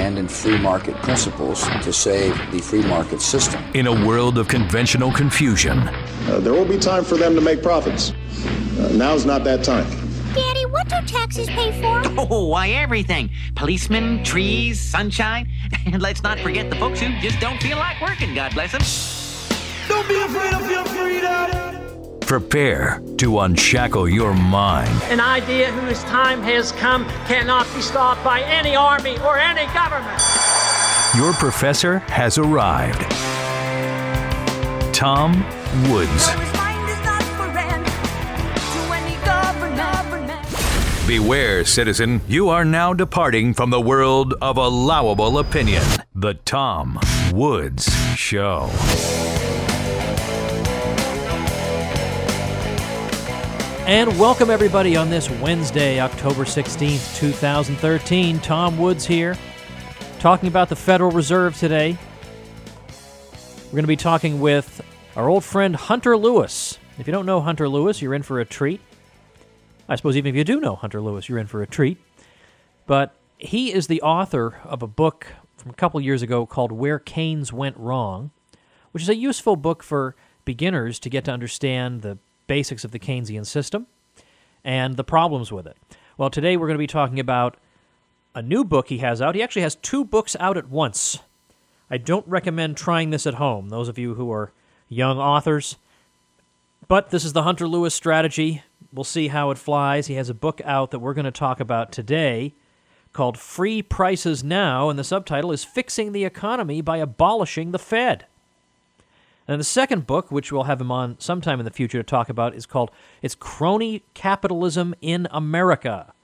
stand in free market principles to save the free market system. In a world of conventional confusion, there will be time for them to make profits. Now's not that time. Daddy, what do taxes pay for? Oh, why, everything. Policemen, trees, sunshine. And let's not forget the folks who just don't feel like working, God bless them. Don't be afraid of your freedom. prepare to unshackle your mind. An idea whose time has come cannot be stopped by any army or any government. Your professor has arrived. Tom Woods. Beware, citizen, you are now departing from the world of allowable opinion. The Tom Woods Show. And welcome everybody on this Wednesday, October 16th, 2013. Tom Woods here, talking about the Federal Reserve today. We're going to be talking with our old friend Hunter Lewis. If you don't know Hunter Lewis, you're in for a treat. I suppose even if you do know Hunter Lewis, you're in for a treat. But he is the author of a book from a couple years ago called Where Keynes Went Wrong, which is a useful book for beginners to get to understand the basics of the Keynesian system and the problems with it. Well, today we're going to be talking about a new book he has out. He actually has two books out at once. I don't recommend trying this at home, those of you who are young authors. But this is the Hunter Lewis strategy. We'll see how it flies. He has a book out that we're going to talk about today called Free Prices Now, and the subtitle is Fixing the Economy by Abolishing the Fed. And the second book, which we'll have him on sometime in the future to talk about, is called It's Crony Capitalism in America,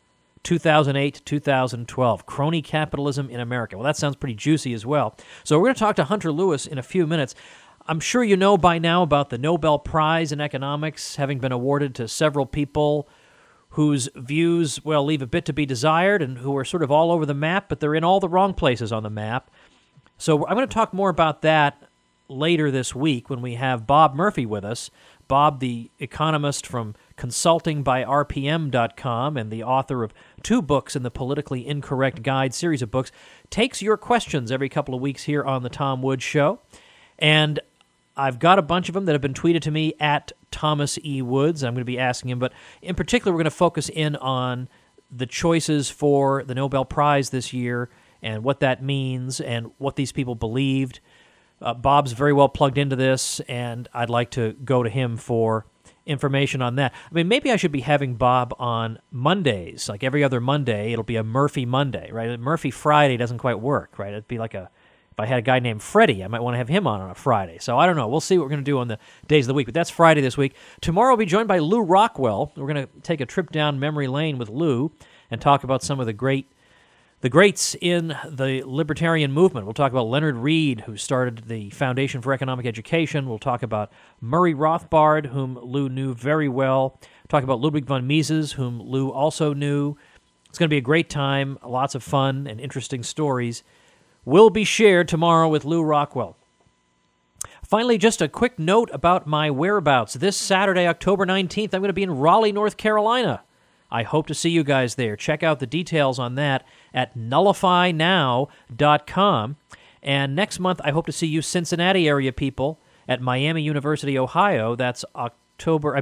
2008-2012. Crony Capitalism in America. Well, that sounds pretty juicy as well. So we're going to talk to Hunter Lewis in a few minutes. I'm sure you know by now about the Nobel Prize in Economics having been awarded to several people whose views, well, leave a bit to be desired and who are sort of all over the map, but they're in all the wrong places on the map. So I'm going to talk more about that later this week when we have Bob Murphy with us. Bob, the economist from consultingbyRPM.com and the author of two books in the Politically Incorrect Guide series of books, takes your questions every couple of weeks here on the Tom Woods Show. And I've got a bunch of them that have been tweeted to me at Thomas E. Woods. I'm going to be asking him, but in particular, we're going to focus in on the choices for the Nobel Prize this year and what that means and what these people believed. Bob's very well plugged into this, and I'd like to go to him for information on that. I mean, maybe I should be having Bob on Mondays, like every other Monday. It'll be a Murphy Monday, right? Murphy Friday doesn't quite work, right? It'd be like if I had a guy named Freddie, I might want to have him on a Friday. So I don't know. We'll see what we're going to do on the days of the week. But that's Friday this week. Tomorrow we'll be joined by Lou Rockwell. We're going to take a trip down memory lane with Lou and talk about some of the greats in the libertarian movement. We'll talk about Leonard Read, who started the Foundation for Economic Education. We'll talk about Murray Rothbard, whom Lou knew very well. We'll talk about Ludwig von Mises, whom Lou also knew. It's going to be a great time. Lots of fun and interesting stories will be shared tomorrow with Lou Rockwell. Finally, just a quick note about my whereabouts. This Saturday, October 19th, I'm going to be in Raleigh, North Carolina. I hope to see you guys there. Check out the details on that at nullifynow.com. And next month, I hope to see you Cincinnati area people at Miami University, Ohio. That's November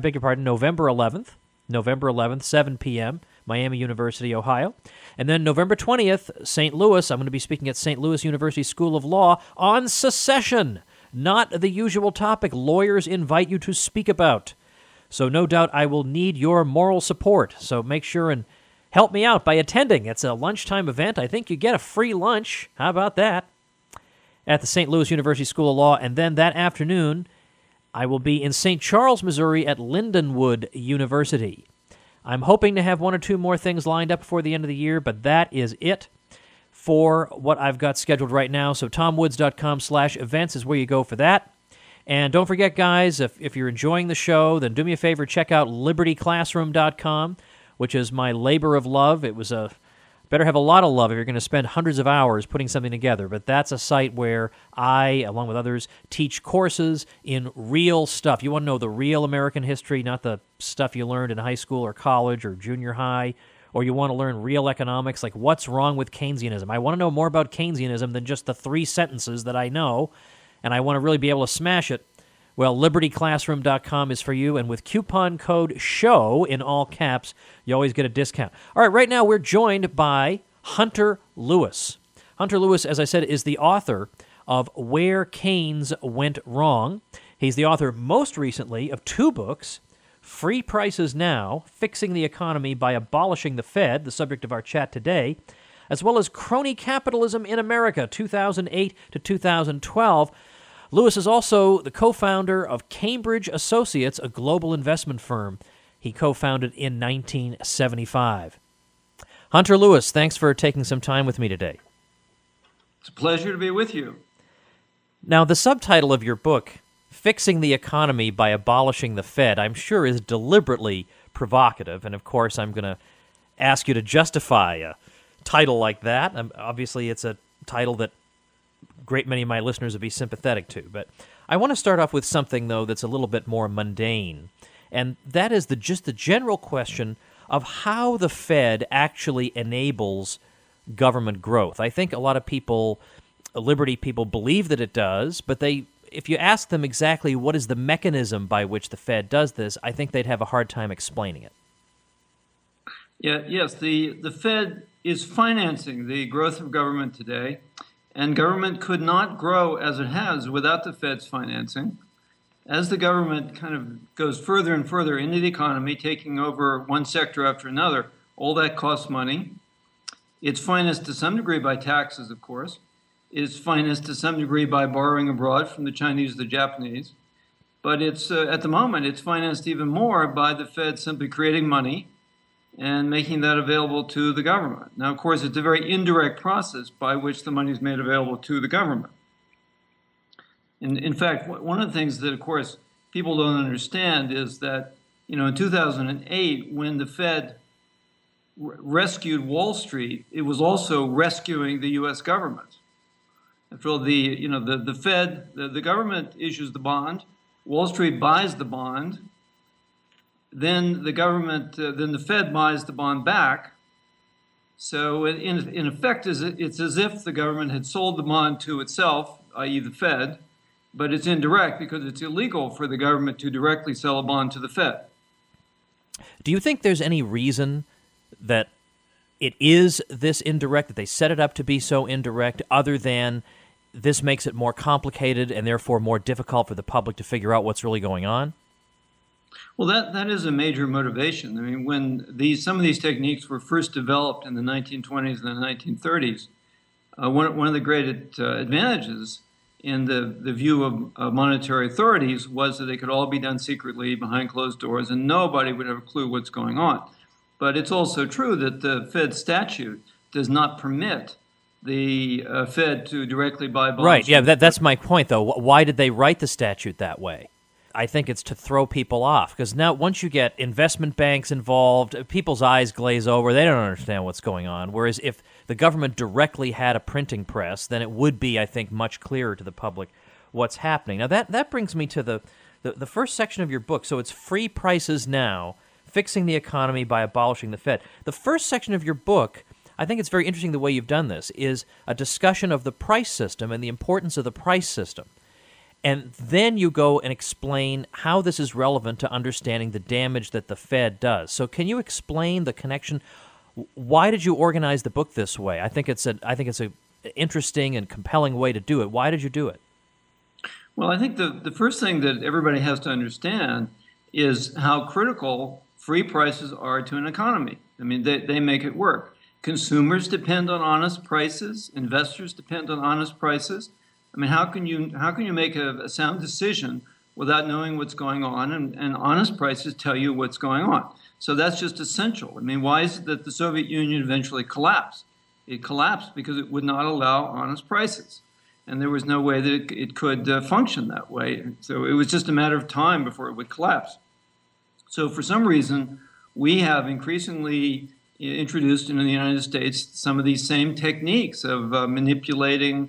11th, 7 p.m., Miami University, Ohio. And then November 20th, St. Louis, I'm going to be speaking at St. Louis University School of Law on secession. Not the usual topic lawyers invite you to speak about. So no doubt I will need your moral support. So make sure and help me out by attending. It's a lunchtime event. I think you get a free lunch. How about that? At the St. Louis University School of Law. And then that afternoon, I will be in St. Charles, Missouri at Lindenwood University. I'm hoping to have one or two more things lined up before the end of the year, but that is it for what I've got scheduled right now. So TomWoods.com/events is where you go for that. And don't forget, guys, if you're enjoying the show, then do me a favor, check out LibertyClassroom.com, which is my labor of love. It was better have a lot of love if you're going to spend hundreds of hours putting something together. But that's a site where I, along with others, teach courses in real stuff. You want to know the real American history, not the stuff you learned in high school or college or junior high or you want to learn real economics, like what's wrong with Keynesianism. I want to know more about Keynesianism than just the 3 sentences that I know, and I want to really be able to smash it. Well, libertyclassroom.com is for you, and with coupon code SHOW in all caps, you always get a discount. All right, right now we're joined by Hunter Lewis. Hunter Lewis, as I said, is the author of Where Keynes Went Wrong. He's the author, most recently, of 2 books, Free Prices Now, Fixing the Economy by Abolishing the Fed, the subject of our chat today, as well as Crony Capitalism in America, 2008 to 2012. Lewis is also the co-founder of Cambridge Associates, a global investment firm he co-founded in 1975. Hunter Lewis, thanks for taking some time with me today. It's a pleasure to be with you. Now, the subtitle of your book, Fixing the Economy by Abolishing the Fed, I'm sure is deliberately provocative, and of course I'm going to ask you to justify a title like that. Obviously, it's a title that a great many of my listeners would be sympathetic to, but I want to start off with something, though, that's a little bit more mundane, and that is just the general question of how the Fed actually enables government growth. I think a lot of people, liberty people, believe that it does, but if you ask them exactly what is the mechanism by which the Fed does this, I think they'd have a hard time explaining it. Yes, the Fed is financing the growth of government today, and government could not grow as it has without the Fed's financing. As the government kind of goes further and further into the economy, taking over one sector after another, all that costs money. It's financed to some degree by taxes, of course. It's financed to some degree by borrowing abroad from the Chinese, the Japanese. But it's at the moment, it's financed even more by the Fed simply creating money and making that available to the government. Now, of course, it's a very indirect process by which the money is made available to the government. In fact, one of the things that, of course, people don't understand is that, in 2008, when the Fed rescued Wall Street, it was also rescuing the U.S. government. After all, the Fed, the government issues the bond, Wall Street buys the bond, then the Fed buys the bond back. So in effect, it's as if the government had sold the bond to itself, i.e. the Fed, but it's indirect because it's illegal for the government to directly sell a bond to the Fed. Do you think there's any reason that it is this indirect, that they set it up to be so indirect, other than this makes it more complicated and therefore more difficult for the public to figure out what's really going on? Well, that is a major motivation. I mean, when some of these techniques were first developed in the 1920s and the 1930s, one of the great advantages in the view of monetary authorities was that they could all be done secretly behind closed doors and nobody would have a clue what's going on. But it's also true that the Fed statute does not permit the Fed to directly buy bonds. Right, yeah, that's my point, though. Why did they write the statute that way? I think it's to throw people off, because now once you get investment banks involved, people's eyes glaze over. They don't understand what's going on. Whereas if the government directly had a printing press, then it would be, I think, much clearer to the public what's happening. Now, that brings me to the first section of your book. So it's Free Prices Now, Fixing the Economy by Abolishing the Fed. The first section of your book, I think it's very interesting the way you've done this, is a discussion of the price system and the importance of the price system. And then you go and explain how this is relevant to understanding the damage that the Fed does. So can you explain the connection? Why did you organize the book this way? I think it's a interesting and compelling way to do it. Why did you do it? Well, I think the first thing that everybody has to understand is how critical free prices are to an economy. I mean, they make it work. Consumers depend on honest prices. Investors depend on honest prices. I mean, how can you make a sound decision without knowing what's going on? And honest prices tell you what's going on. So that's just essential. I mean, why is it that the Soviet Union eventually collapsed? It collapsed because it would not allow honest prices. And there was no way that it could function that way. So it was just a matter of time before it would collapse. So for some reason, we have increasingly introduced in the United States some of these same techniques of manipulating,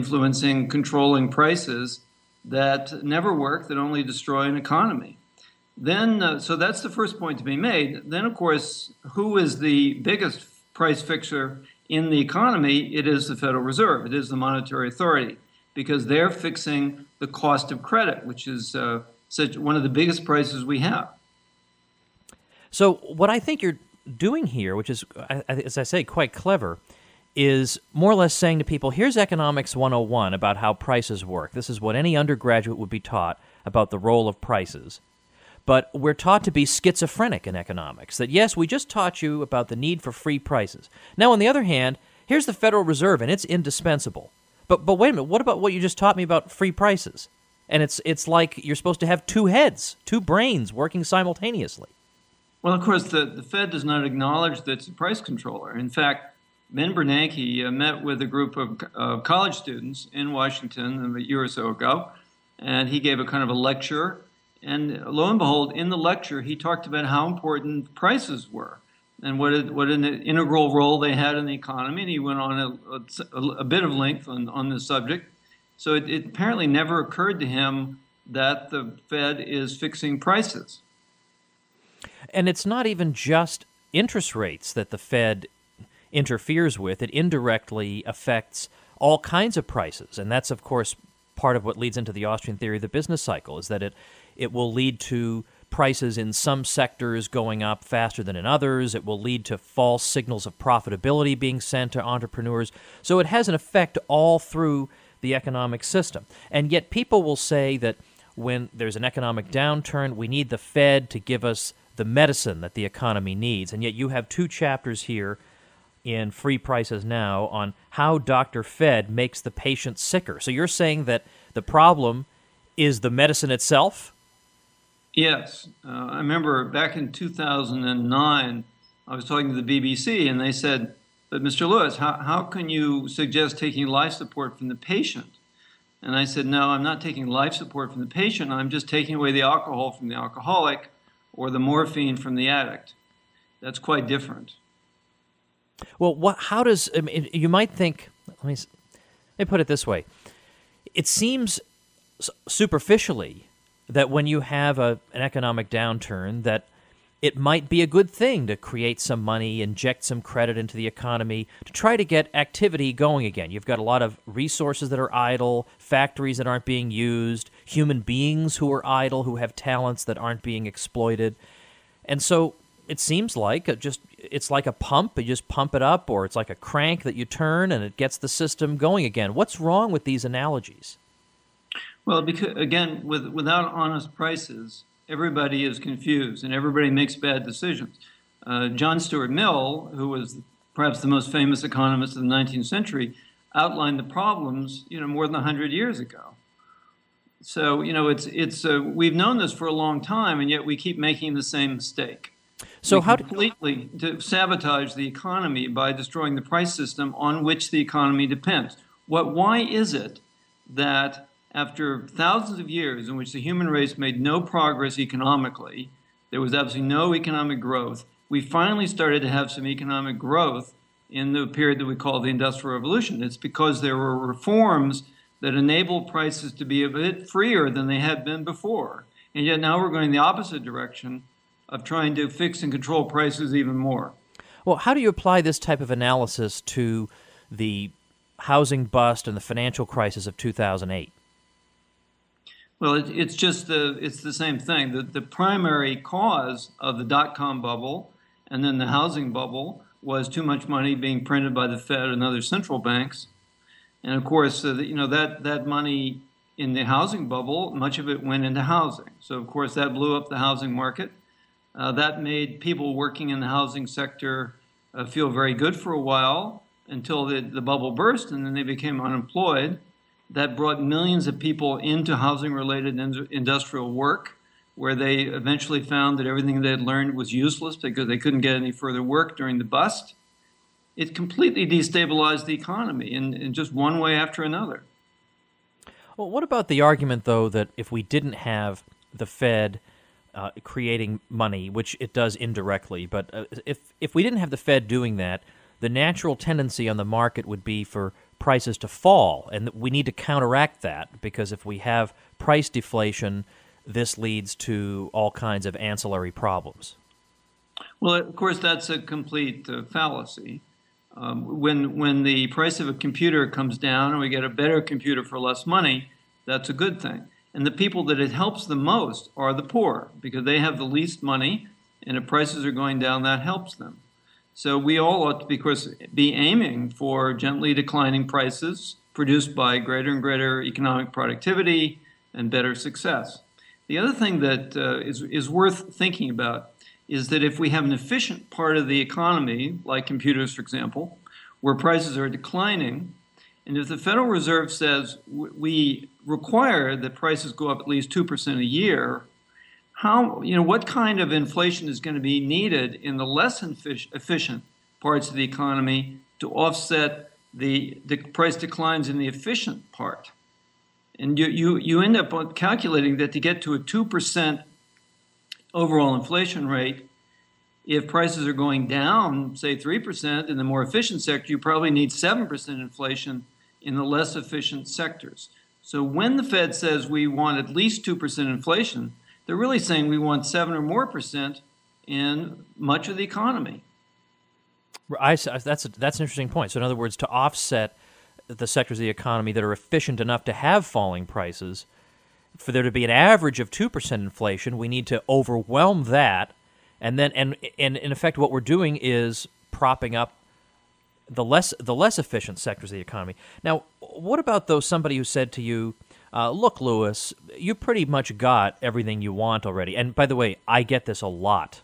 influencing, controlling prices that never work, that only destroy an economy. Then, so that's the first point to be made. Then, of course, who is the biggest price fixer in the economy? It is the Federal Reserve. It is the monetary authority, because they're fixing the cost of credit, which is one of the biggest prices we have. So what I think you're doing here, which is, as I say, quite clever, is more or less saying to people, here's Economics 101 about how prices work. This is what any undergraduate would be taught about the role of prices. But we're taught to be schizophrenic in economics, that yes, we just taught you about the need for free prices. Now, on the other hand, here's the Federal Reserve, and it's indispensable. But wait a minute, what about what you just taught me about free prices? And it's like you're supposed to have two heads, two brains working simultaneously. Well, of course, the Fed does not acknowledge that it's a price controller. In fact, Ben Bernanke met with a group of college students in Washington a year or so ago, and he gave a kind of a lecture. And lo and behold, in the lecture, he talked about how important prices were and what an integral role they had in the economy. And he went on a bit of length on this subject. So it apparently never occurred to him that the Fed is fixing prices. And it's not even just interest rates that the Fed interferes with. It indirectly affects all kinds of prices. And that's, of course, part of what leads into the Austrian theory of the business cycle, is that it will lead to prices in some sectors going up faster than in others. It will lead to false signals of profitability being sent to entrepreneurs. So it has an effect all through the economic system. And yet people will say that when there's an economic downturn, we need the Fed to give us the medicine that the economy needs. And yet you have two chapters here in Free Prices Now on how Dr. Fed makes the patient sicker. So you're saying that the problem is the medicine itself? Yes. I remember back in 2009, I was talking to the BBC, and they said, but Mr. Lewis, how can you suggest taking life support from the patient? And I said, no, I'm not taking life support from the patient. I'm just taking away the alcohol from the alcoholic or the morphine from the addict. That's quite different. Well, you might think, let me put it this way. It seems superficially that when you have an economic downturn, that it might be a good thing to create some money, inject some credit into the economy, to try to get activity going again. You've got a lot of resources that are idle, factories that aren't being used, human beings who are idle, who have talents that aren't being exploited. And so it seems like it's like a pump. You just pump it up, or it's like a crank that you turn and it gets the system going again. What's wrong with these analogies? Well, because, again, without honest prices, everybody is confused and everybody makes bad decisions. John Stuart Mill, who was perhaps the most famous economist of the 19th century, outlined the problems, more than 100 years ago. So, we've known this for a long time, and yet we keep making the same mistake. So completely to sabotage the economy by destroying the price system on which the economy depends. Why is it that after thousands of years in which the human race made no progress economically, there was absolutely no economic growth, we finally started to have some economic growth in the period that we call the Industrial Revolution? It's because there were reforms that enabled prices to be a bit freer than they had been before. And yet now we're going the opposite direction of trying to fix and control prices even more. Well, how do you apply this type of analysis to the housing bust and the financial crisis of 2008? Well, it's the same thing. The primary cause of the dot-com bubble and then the housing bubble was too much money being printed by the Fed and other central banks. And of course, that money in the housing bubble, much of it went into housing. So of course, that blew up the housing market. That made people working in the housing sector feel very good for a while until the bubble burst, and then they became unemployed. That brought millions of people into housing-related industrial work, where they eventually found that everything they had learned was useless because they couldn't get any further work during the bust. It completely destabilized the economy in just one way after another. Well, what about the argument, though, that if we didn't have the Fed creating money, which it does indirectly, but if we didn't have the Fed doing that, the natural tendency on the market would be for prices to fall, and we need to counteract that, because if we have price deflation, this leads to all kinds of ancillary problems. Well, of course, that's a complete fallacy. When the price of a computer comes down and we get a better computer for less money, that's a good thing. And the people that it helps the most are the poor, because they have the least money, and if prices are going down, that helps them. So we all ought to, of course, be aiming for gently declining prices produced by greater and greater economic productivity and better success. The other thing that is worth thinking about is that if we have an efficient part of the economy, like computers, for example, where prices are declining, and if the Federal Reserve says we require that prices go up at least 2% a year, what kind of inflation is going to be needed in the less efficient parts of the economy to offset the price declines in the efficient part? And you end up calculating that to get to a 2% overall inflation rate, if prices are going down, say 3% in the more efficient sector, you probably need 7% inflation in the less efficient sectors. So when the Fed says we want at least 2% inflation, they're really saying we want 7 or more percent in much of the economy. That's an interesting point. So in other words, to offset the sectors of the economy that are efficient enough to have falling prices, for there to be an average of 2% inflation, we need to overwhelm that, and in effect, what we're doing is propping up the less efficient sectors of the economy. Now, what about somebody who said to you, "Look, Lewis, you pretty much got everything you want already." And by the way, I get this a lot.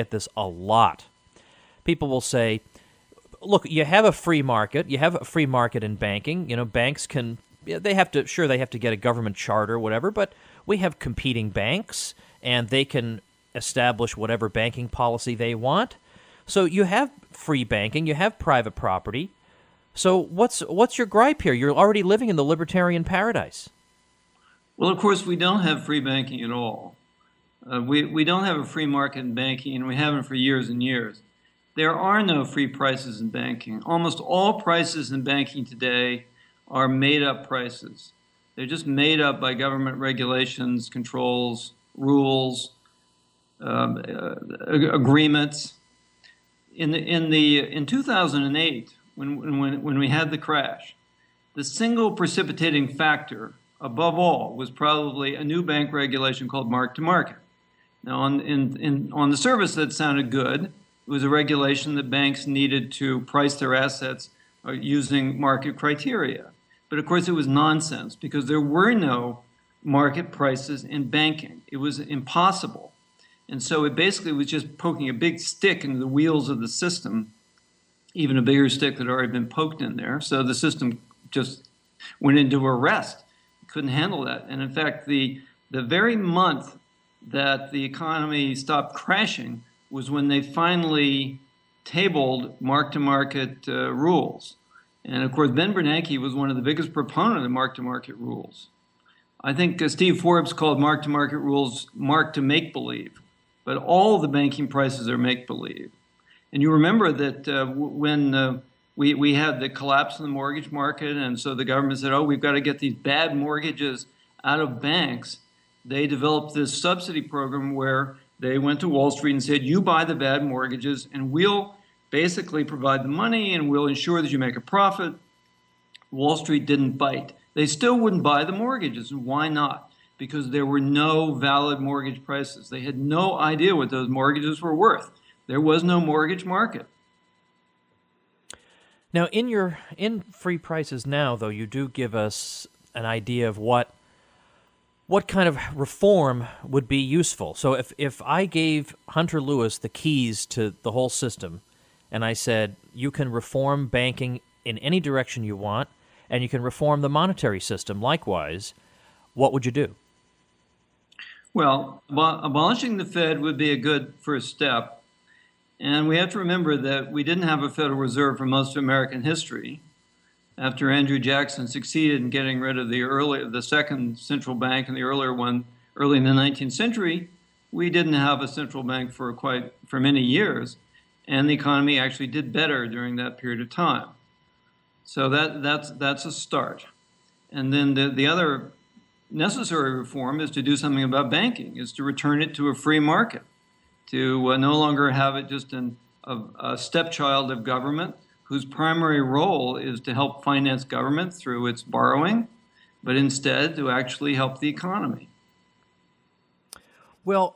People will say, "Look, you have a free market. You have a free market in banking. Banks can." They have to get a government charter or whatever, but we have competing banks, and they can establish whatever banking policy they want. So you have free banking, you have private property. So what's your gripe here? You're already living in the libertarian paradise. Well, of course, we don't have free banking at all. We don't have a free market in banking, and we haven't for years and years. There are no free prices in banking. Almost all prices in banking today are made-up prices. They're just made up by government regulations, controls, rules, agreements. In 2008, when we had the crash, the single precipitating factor, above all, was probably a new bank regulation called mark-to-market. Now, on the surface, that sounded good. It was a regulation that banks needed to price their assets using market criteria. But of course, it was nonsense because there were no market prices in banking. It was impossible. And so it basically was just poking a big stick into the wheels of the system, even a bigger stick that had already been poked in there. So the system just went into arrest. It couldn't handle that. And in fact, the very month that the economy stopped crashing was when they finally tabled mark-to-market rules. And of course, Ben Bernanke was one of the biggest proponents of mark-to-market rules. I think Steve Forbes called mark-to-market rules mark-to-make-believe, but all the banking prices are make-believe. And you remember that when we had the collapse in the mortgage market, and so the government said, we've got to get these bad mortgages out of banks. They developed this subsidy program where they went to Wall Street and said, you buy the bad mortgages, and we'll basically provide the money and we'll ensure that you make a profit. Wall Street didn't bite. They still wouldn't buy the mortgages. And why not? Because there were no valid mortgage prices. They had no idea what those mortgages were worth. There was no mortgage market. Now, in Free Prices Now, though, you do give us an idea of what kind of reform would be useful. So if I gave Hunter Lewis the keys to the whole system, and I said, you can reform banking in any direction you want, and you can reform the monetary system likewise, what would you do? Well, abolishing the Fed would be a good first step. And we have to remember that we didn't have a Federal Reserve for most of American history. After Andrew Jackson succeeded in getting rid of the second central bank and the earlier one early in the 19th century, we didn't have a central bank for many years. And the economy actually did better during that period of time. So that's a start. And then the other necessary reform is to do something about banking, is to return it to a free market, to no longer have it just a stepchild of government whose primary role is to help finance government through its borrowing, but instead to actually help the economy. Well,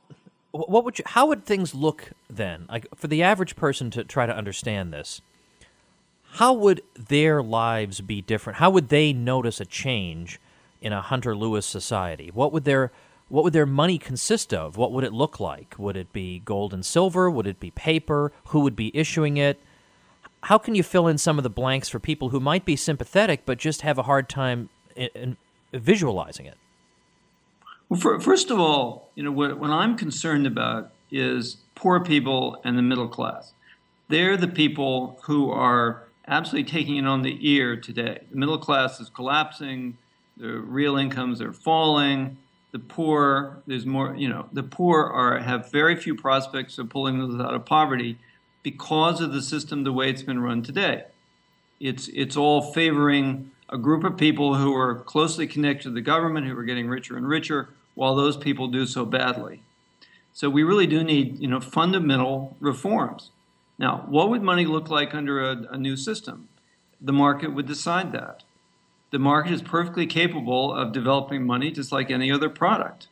how would things look then? Like for the average person to try to understand this, how would their lives be different? How would they notice a change in a Hunter-Lewis society? What would their money consist of? What would it look like? Would it be gold and silver? Would it be paper? Who would be issuing it? How can you fill in some of the blanks for people who might be sympathetic but just have a hard time in visualizing it? Well, first of all, what I'm concerned about is poor people and the middle class. They're the people who are absolutely taking it on the ear today. The middle class is collapsing. The real incomes are falling. The poor, the poor have very few prospects of pulling themselves out of poverty because of the system the way it's been run today. It's all favoring a group of people who are closely connected to the government, who are getting richer and richer, while those people do so badly. So we really do need, fundamental reforms. Now, what would money look like under a new system? The market would decide that. The market is perfectly capable of developing money just like any other product.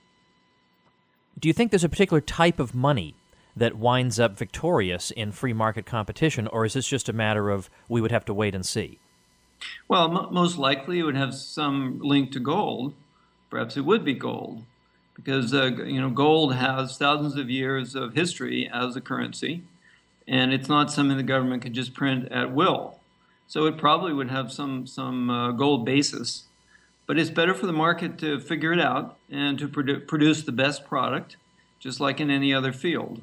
Do you think there's a particular type of money that winds up victorious in free market competition, or is this just a matter of we would have to wait and see? Well, most likely it would have some link to gold. Perhaps it would be gold, because gold has thousands of years of history as a currency, and it's not something the government can just print at will. So it probably would have some gold basis, but it's better for the market to figure it out and to produce the best product, just like in any other field.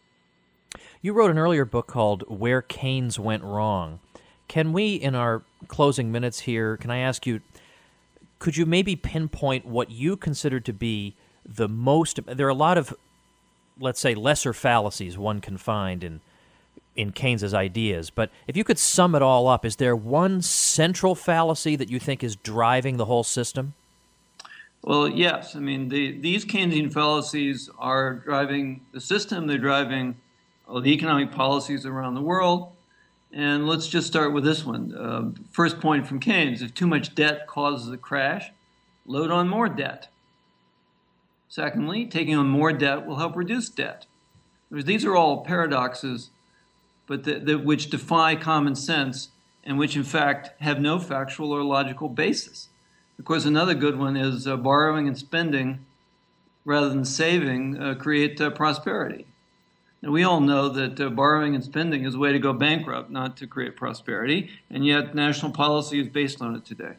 You wrote an earlier book called Where Keynes Went Wrong. Can we, in our closing minutes here, can I ask you, could you maybe pinpoint what you consider to be the most, there are a lot of, let's say, lesser fallacies one can find in Keynes's ideas, but if you could sum it all up, is there one central fallacy that you think is driving the whole system? Well, yes. I mean, these Keynesian fallacies are driving the system. They're driving the economic policies around the world. And let's just start with this one. First point from Keynes, if too much debt causes a crash, load on more debt. Secondly, taking on more debt will help reduce debt. These are all paradoxes, but which defy common sense and which, in fact, have no factual or logical basis. Of course, another good one is borrowing and spending rather than saving create prosperity. Now, we all know that borrowing and spending is a way to go bankrupt, not to create prosperity, and yet national policy is based on it today.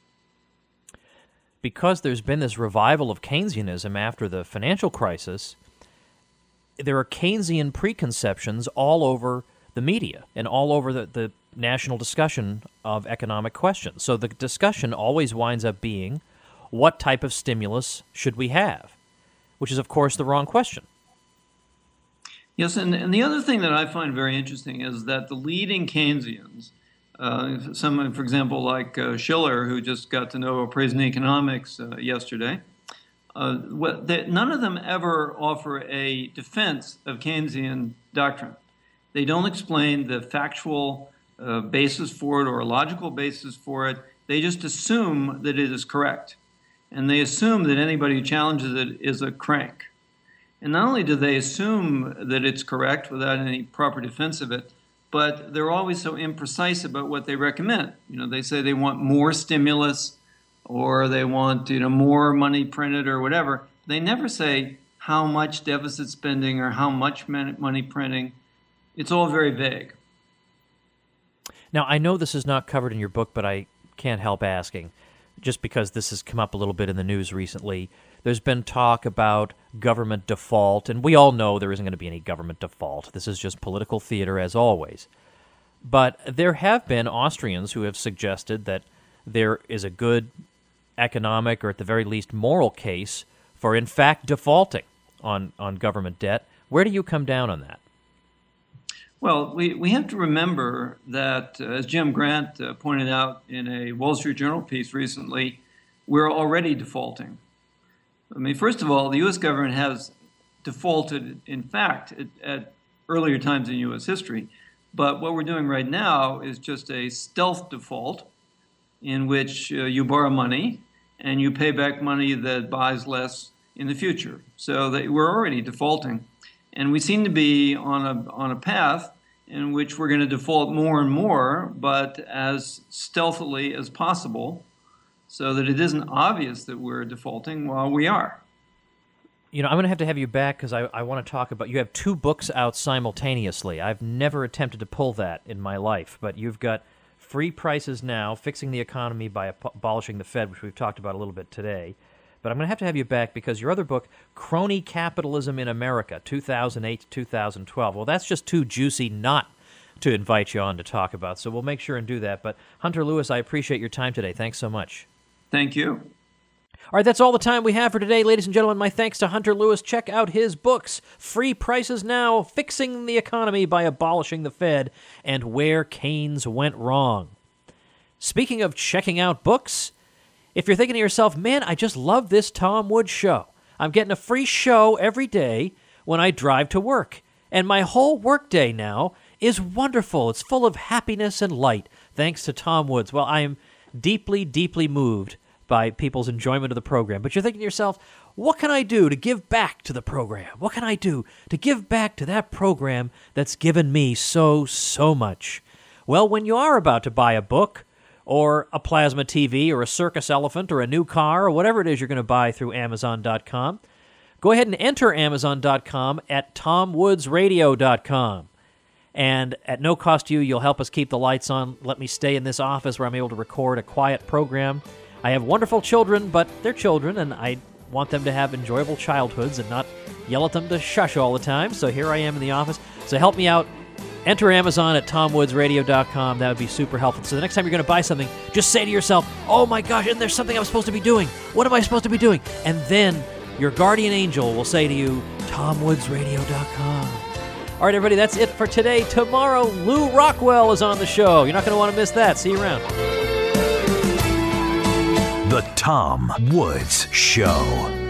Because there's been this revival of Keynesianism after the financial crisis, there are Keynesian preconceptions all over the media and all over the national discussion of economic questions. So the discussion always winds up being, what type of stimulus should we have? Which is, of course, the wrong question. Yes, and the other thing that I find very interesting is that the leading Keynesians, someone, for example, like Schiller, who just got the Nobel Prize in economics yesterday, none of them ever offer a defense of Keynesian doctrine. They don't explain the factual basis for it or a logical basis for it. They just assume that it is correct. And they assume that anybody who challenges it is a crank. And not only do they assume that it's correct without any proper defense of it, but they're always so imprecise about what they recommend. They say they want more stimulus or they want, more money printed or whatever. They never say how much deficit spending or how much money printing. It's all very vague. Now, I know this is not covered in your book, but I can't help asking, just because this has come up a little bit in the news recently. There's been talk about government default, and we all know there isn't going to be any government default. This is just political theater, as always. But there have been Austrians who have suggested that there is a good economic, or at the very least moral case, for in fact defaulting on government debt. Where do you come down on that? Well, we have to remember that, as Jim Grant pointed out in a Wall Street Journal piece recently, we're already defaulting. I mean, first of all, the U.S. government has defaulted, in fact, at earlier times in U.S. history. But what we're doing right now is just a stealth default in which you borrow money and you pay back money that buys less in the future. So that we're already defaulting. And we seem to be on a path in which we're going to default more and more, but as stealthily as possible, so that it isn't obvious that we're defaulting while we are. You know, I'm going to have you back because I want to talk about, you have 2 books out simultaneously. I've never attempted to pull that in my life, but you've got Free Prices Now, Fixing the Economy by Abolishing the Fed, which we've talked about a little bit today. But I'm going to have you back because your other book, Crony Capitalism in America, 2008 to 2012, well, that's just too juicy not to invite you on to talk about, so we'll make sure and do that. But Hunter Lewis, I appreciate your time today. Thanks so much. Thank you. All right, that's all the time we have for today, ladies and gentlemen. My thanks to Hunter Lewis. Check out his books, Free Prices Now, Fixing the Economy by Abolishing the Fed, and Where Keynes Went Wrong. Speaking of checking out books, if you're thinking to yourself, man, I just love this Tom Woods show. I'm getting a free show every day when I drive to work, and my whole workday now is wonderful. It's full of happiness and light, thanks to Tom Woods. Well, I am deeply, deeply moved by people's enjoyment of the program. But you're thinking to yourself, what can I do to give back to the program? What can I do to give back to that program that's given me so much? Well, when you are about to buy a book or a plasma TV or a circus elephant or a new car or whatever it is you're going to buy through Amazon.com, go ahead and enter Amazon.com at TomWoodsRadio.com. And at no cost to you, you'll help us keep the lights on, let me stay in this office where I'm able to record a quiet program. I have wonderful children, but they're children, and I want them to have enjoyable childhoods and not yell at them to shush all the time. So here I am in the office. So help me out. Enter Amazon at TomWoodsRadio.com. That would be super helpful. So the next time you're going to buy something, just say to yourself, oh my gosh, isn't there something I'm supposed to be doing? What am I supposed to be doing? And then your guardian angel will say to you, TomWoodsRadio.com. All right, everybody, that's it for today. Tomorrow, Lou Rockwell is on the show. You're not going to want to miss that. See you around. The Tom Woods Show.